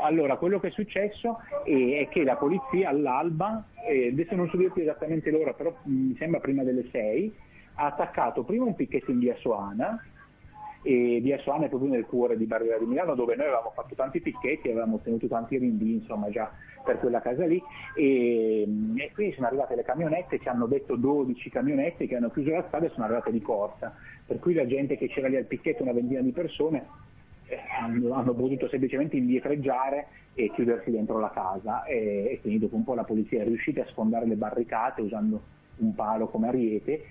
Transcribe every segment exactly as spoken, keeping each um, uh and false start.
allora quello che è successo è, è che la polizia all'alba, eh, adesso non so dirti esattamente l'ora, però mi sembra prima delle sei, ha attaccato prima un picchetto in via Soana, e via Soana è proprio nel cuore di Barriera di Milano, dove noi avevamo fatto tanti picchetti, avevamo ottenuto tanti rinvii, insomma, già per quella casa lì, e, e quindi sono arrivate le camionette, ci hanno detto dodici camionette che hanno chiuso la strada e sono arrivate di corsa, per cui la gente che c'era lì al picchetto, una ventina di persone, eh, hanno, hanno potuto semplicemente indietreggiare e chiudersi dentro la casa, e, e quindi dopo un po' la polizia è riuscita a sfondare le barricate usando un palo come ariete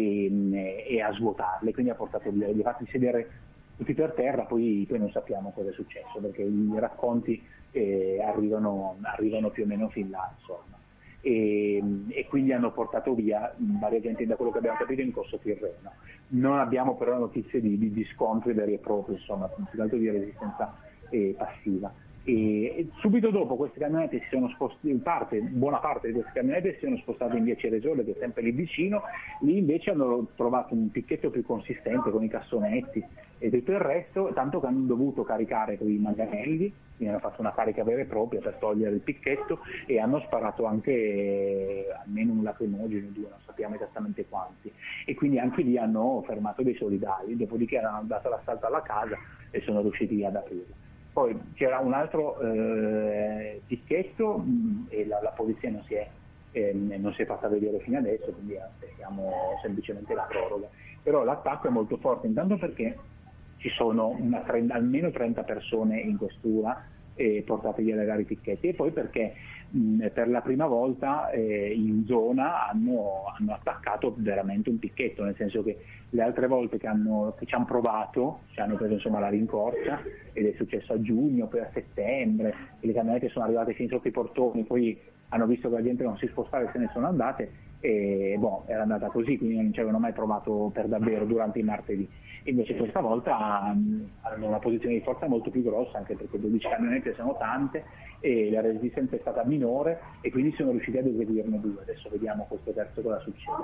e, e a svuotarle, quindi ha portato via, li ha fatti sedere tutti per terra, poi, poi non sappiamo cosa è successo perché i racconti eh, arrivano, arrivano più o meno fin là, insomma, e, e quindi hanno portato via varia gente, da quello che abbiamo capito, in Corso Tirreno. Non abbiamo però notizie di, di, di scontri veri e propri, insomma, più che altro di resistenza eh, passiva. E subito dopo queste camionette si sono spostate, parte, buona parte di queste camionette si sono spostate in via Ceresole, che è sempre lì vicino. Lì invece hanno trovato un picchetto più consistente con i cassonetti e tutto il resto, tanto che hanno dovuto caricare con i manganelli, quindi hanno fatto una carica vera e propria per togliere il picchetto, e hanno sparato anche eh, almeno un lacrimogeno, due, non sappiamo esattamente quanti, e quindi anche lì hanno fermato dei solidari, dopodiché hanno dato l'assalto alla casa e sono riusciti ad aprirla. Poi c'era un altro eh, picchetto mh, e la, la polizia non si, è, eh, non si è fatta vedere fino adesso, quindi aspettiamo semplicemente la proroga. Però l'attacco è molto forte, intanto perché ci sono una trenta, almeno trenta persone in questura eh, portate via dai vari picchetti, e poi perché mh, per la prima volta eh, in zona hanno, hanno attaccato veramente un picchetto, nel senso che le altre volte che, hanno, che ci hanno provato, ci hanno preso insomma la rincorsa, ed è successo a giugno, poi a settembre, e le camionette sono arrivate fin sotto i portoni, poi hanno visto che la gente non si spostava e se ne sono andate, e boh, era andata così, quindi non ci avevano mai provato per davvero durante i martedì. Invece questa volta hanno una posizione di forza molto più grossa, anche perché dodici camionette sono tante e la resistenza è stata minore, e quindi sono riusciti ad eseguirne due. Adesso vediamo questo terzo cosa succede.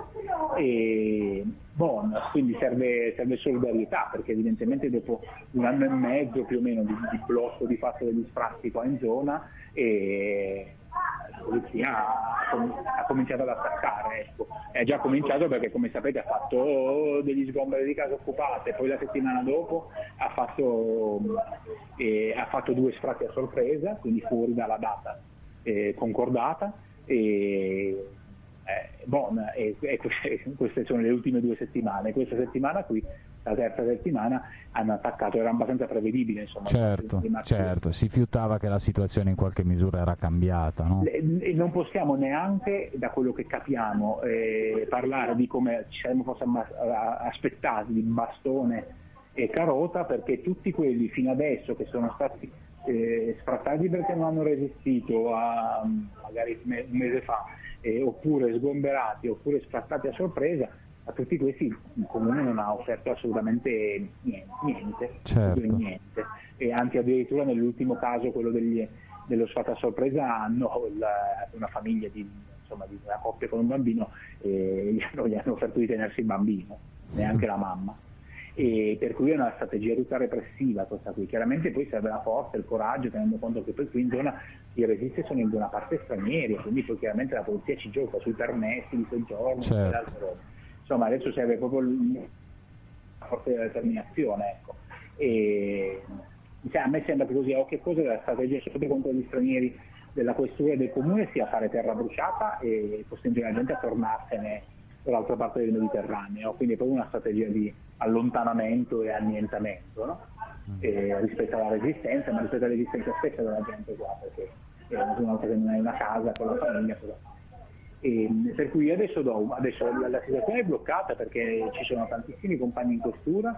E, bon, quindi serve, serve solidarietà, perché evidentemente dopo un anno e mezzo più o meno di, di blocco di fatto degli sfratti qua in zona, e la polizia ha, ha cominciato ad attaccare, ecco. È già cominciato perché, come sapete, ha fatto degli sgomberi di case occupate, poi la settimana dopo ha fatto, eh, ha fatto due sfratti a sorpresa, quindi fuori dalla data eh, concordata, e, eh, bon, e, e queste, queste sono le ultime due settimane. Questa settimana qui, la terza settimana, hanno attaccato, era abbastanza prevedibile, insomma. Certo, certo, si fiutava che la situazione in qualche misura era cambiata, no? E non possiamo neanche, da quello che capiamo, eh, parlare di come ci saremmo forse aspettati di bastone e carota, perché tutti quelli fino adesso che sono stati eh, sfrattati perché non hanno resistito a magari un mese fa, eh, oppure sgomberati, oppure sfrattati a sorpresa, a tutti questi il comune non ha offerto assolutamente niente, niente, certo. niente. E anche addirittura nell'ultimo caso, quello degli, dello sfratto a sorpresa, hanno il, una famiglia di, insomma, di una coppia con un bambino, e gli hanno, gli hanno offerto di tenersi il bambino, neanche la mamma. E per cui è una strategia tutta repressiva questa qui. Chiaramente poi serve la forza, il coraggio, tenendo conto che poi qui in zona i resisti sono in buona parte stranieri, quindi poi chiaramente la polizia ci gioca sui permessi di soggiorno, certo. altre robe. Insomma, adesso serve proprio la forza della determinazione, ecco. E, cioè, a me sembra che così, a occhio e croce, la strategia soprattutto contro gli stranieri della questura e del comune sia fare terra bruciata e costringere la gente a tornarsene dall'altra parte del Mediterraneo, quindi è proprio una strategia di allontanamento e annientamento, no? E rispetto alla resistenza, ma rispetto alla resistenza stessa della gente qua, perché eh, una volta che non hai una casa con la famiglia, cosa fa? E, per cui adesso, do, adesso la, la situazione è bloccata perché ci sono tantissimi compagni in questura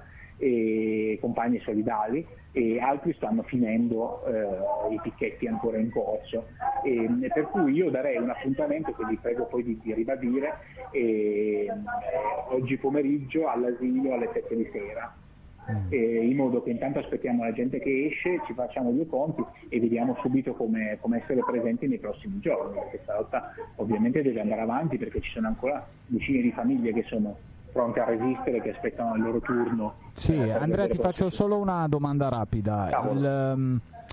e compagni solidali, e altri stanno finendo eh, i picchetti ancora in corso, e, e per cui io darei un appuntamento che vi prego poi di, di ribadire e, eh, oggi pomeriggio all'asilo alle sette di sera. Eh, in modo che intanto aspettiamo la gente che esce, ci facciamo due conti e vediamo subito come, come essere presenti nei prossimi giorni, perché questa lotta ovviamente deve andare avanti, perché ci sono ancora decine di famiglie che sono pronte a resistere, che aspettano il loro turno. Sì, Andrea, ti faccio solo una domanda rapida. Il, um,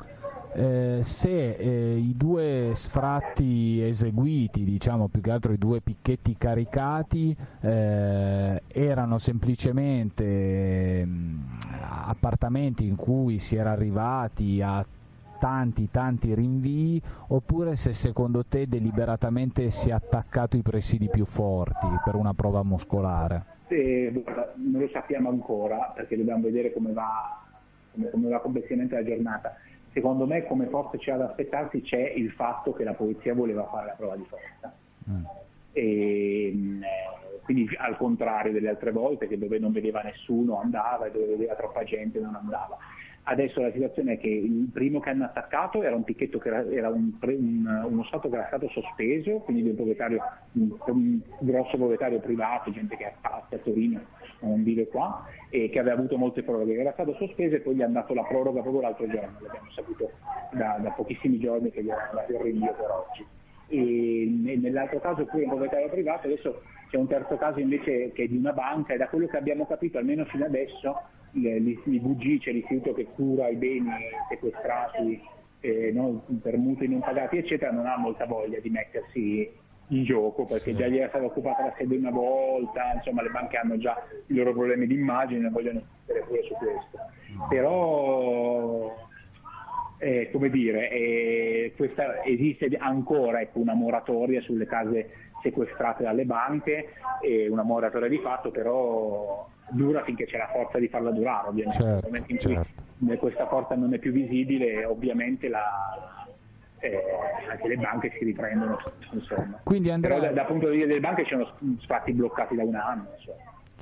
eh, se eh, i due sfratti eseguiti, diciamo più che altro i due picchetti caricati, eh, erano semplicemente eh, appartamenti in cui si era arrivati a tanti tanti rinvii, oppure se secondo te deliberatamente si è attaccato i presidi più forti per una prova muscolare. Eh, guarda, non lo sappiamo ancora perché dobbiamo vedere come va, come, come va complessivamente la giornata. Secondo me, come forse c'è da aspettarsi, c'è il fatto che la polizia voleva fare la prova di forza. Mm. E, eh, quindi al contrario delle altre volte, che dove non vedeva nessuno andava e dove vedeva troppa gente non andava. Adesso la situazione è che il primo che hanno attaccato era un picchetto che era, era un, un, uno stato che era stato sospeso, quindi di un proprietario, un, un grosso proprietario privato, gente che ha a Torino, non vive qua, e che aveva avuto molte proroghe. Era stato sospeso e poi gli hanno dato la proroga proprio l'altro giorno, l'abbiamo saputo da, da pochissimi giorni che gli hanno dato il rinvio per oggi. E, e nell'altro caso pure un proprietario privato, adesso c'è un terzo caso invece che è di una banca, e da quello che abbiamo capito almeno fino adesso il V G, cioè l'istituto che cura i beni sequestrati eh, no, per mutui non pagati eccetera, non ha molta voglia di mettersi in gioco perché sì. Già gli era stata occupata la sede una volta, insomma le banche hanno già i loro problemi di immagine e vogliono insistere pure su questo. Però eh, come dire, eh, questa, esiste ancora ecco, una moratoria sulle case sequestrate dalle banche, eh, una moratoria di fatto, però dura finché c'è la forza di farla durare, ovviamente. Certo, nel momento in cui certo. questa forza non è più visibile, ovviamente la, eh, anche le banche si riprendono, insomma. Quindi Andrea... Però da, da punto di vista delle banche c'erano sfratti bloccati da un anno. Insomma.